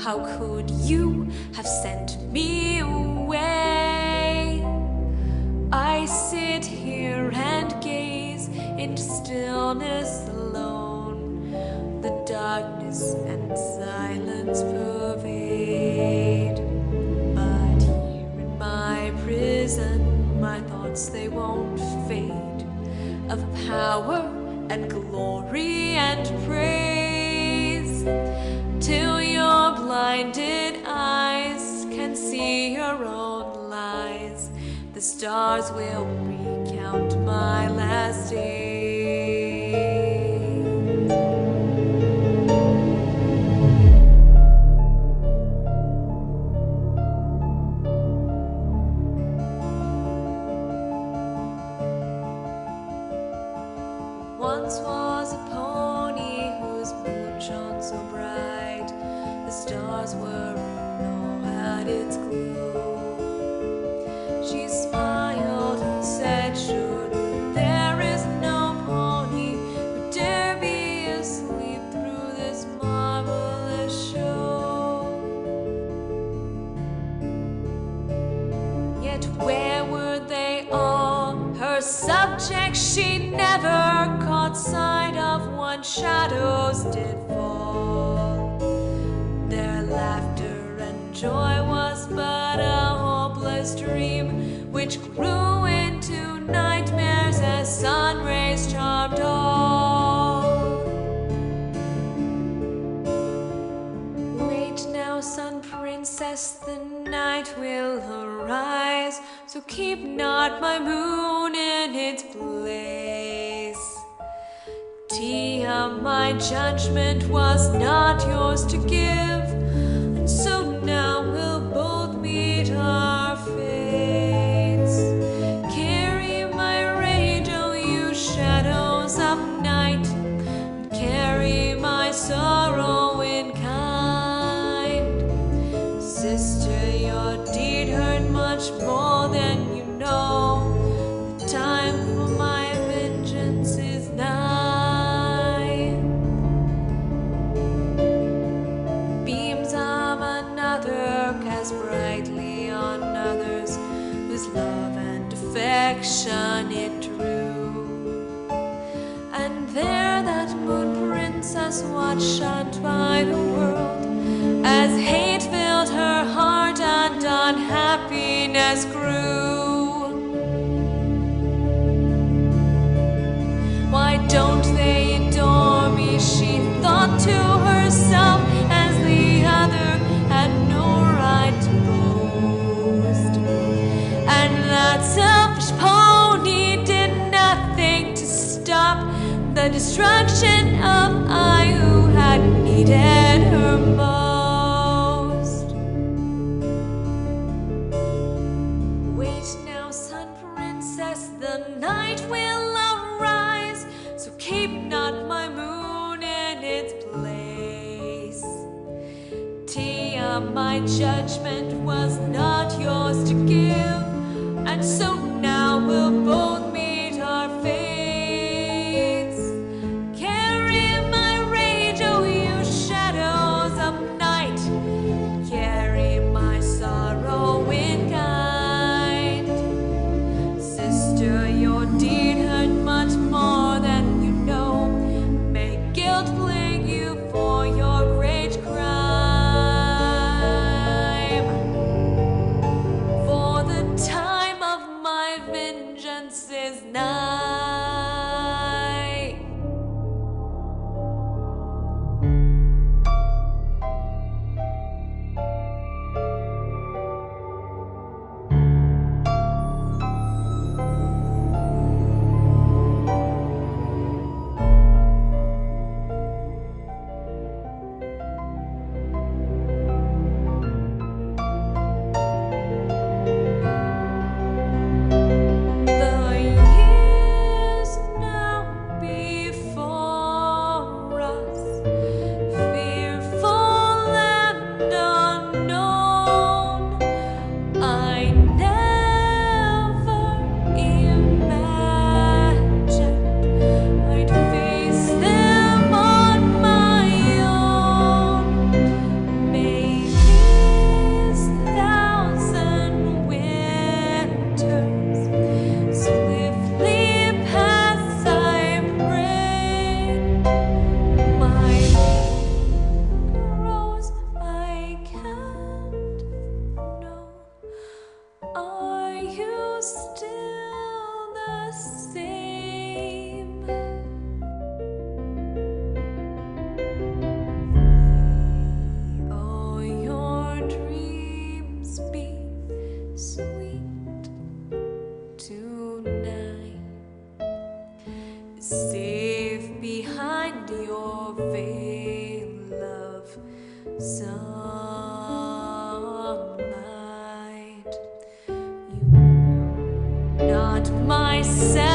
how could you have sent me away? I sit here and gaze into stillness alone. The darkness and silence pervade. But here in my prison, my thoughts, they won't fade. Of power and glory and praise, till your blinded eyes can see your own lies. The stars will recount my last days. Once was a pony whose moon shone so bright, the stars were all at its glow. She smiled and said, surely there is no pony who dare be asleep through this marvelous show. Yet where were they all? Her subjects she never caught sight of. One shadows did fall. Their laughter and joy was but a hopeless dream, which grew into nightmares as sun rays charmed all. Wait now, sun princess, the night will arise, so keep not my moon in its place. Tia, my judgment was not yours to give, and so now we'll both meet our fates. Carry my rage, oh you shadows of night, and carry my sorrow in kind. Sister, your deed hurt much more than you know. The time for my vengeance is nigh. Beams of another cast brightly on others, whose love and affection it drew. And there that moon princess watched shunned by the world, as hate filled her heart and unhappiness grew. Why don't they adore me? She thought to herself, as the other had no right to boast. And that selfish pony did nothing to stop the destruction of I who had needed her most. Wait now, sun princess, the night will arise, so keep not my moon in its place. Tia, my judgment was not yours to give, and so now we'll both meet our fates. Carry my rage, oh you shadows of night, carry my sorrow in kind. Sister, your deed hurt much more than you know. May guilt plague you for your great crime. For the time of my vengeance is nigh. The years now sunlight. You know not myself.